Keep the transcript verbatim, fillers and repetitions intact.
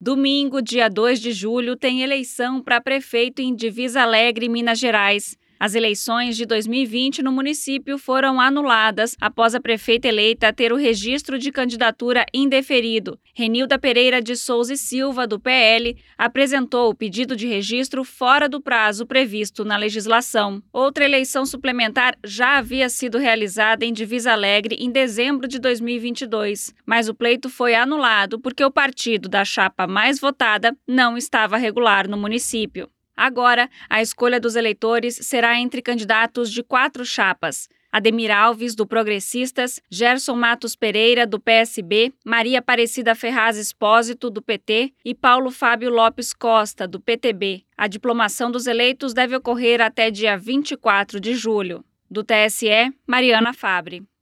Domingo, dia dois de julho, tem eleição para prefeito em Divisa Alegre, Minas Gerais. As eleições de dois mil e vinte no município foram anuladas após a prefeita eleita ter o registro de candidatura indeferido. Renilda Pereira de Souza e Silva, do P L, apresentou o pedido de registro fora do prazo previsto na legislação. Outra eleição suplementar já havia sido realizada em Divisa Alegre em dezembro de dois mil e vinte e dois, mas o pleito foi anulado porque o partido da chapa mais votada não estava regular no município. Agora, a escolha dos eleitores será entre candidatos de quatro chapas: Ademir Alves, do Progressistas, Gerson Matos Pereira, do P S B, Maria Aparecida Ferraz Espósito, do P T e Paulo Fábio Lopes Costa, do P T B. A diplomação dos eleitos deve ocorrer até dia vinte e quatro de julho. Do T S E, Mariana Fabre.